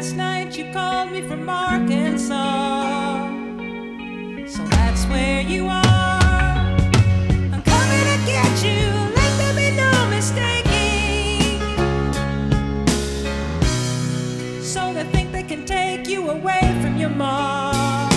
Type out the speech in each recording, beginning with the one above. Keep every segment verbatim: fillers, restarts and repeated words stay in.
last night you called me from Arkansas, so that's where you are. I'm coming to get you, let there be no mistaking. So they think they can take you away from your mom.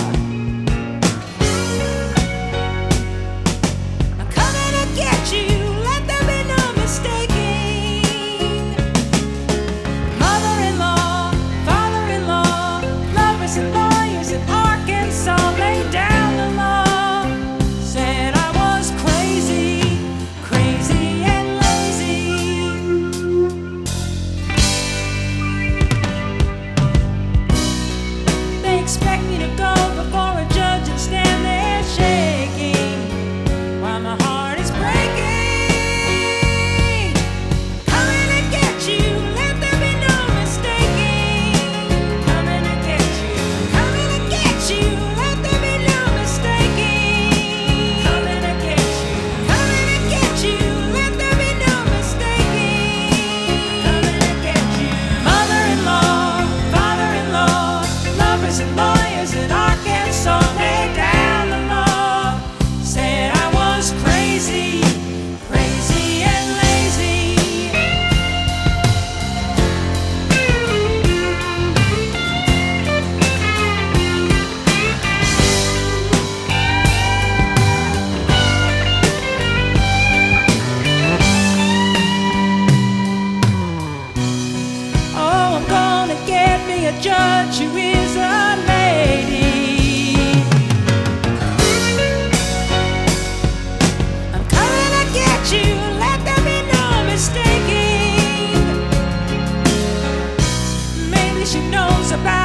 I'm coming to get you, let there be no mistaking. Mother-in-law, father-in-law, lovers and lawyers in Arkansas laid down the law. Said I was crazy, crazy and lazy. They expect me to go before a judge and stand there shaking while my heart is breaking. Coming to get you, let there be no mistaking. Coming to get you, coming to get you, let there be no mistaking. Coming to get you, coming to get you, let there be no mistaking. Coming to get you. Mother-in-law, father-in-law, lovers and lawyers in Arkansas laid down the law. Said I was crazy, crazy and lazy. Oh, I'm gonna get me a judge who is a lady. I'm coming to get you, let there be no mistaking. Maybe she knows about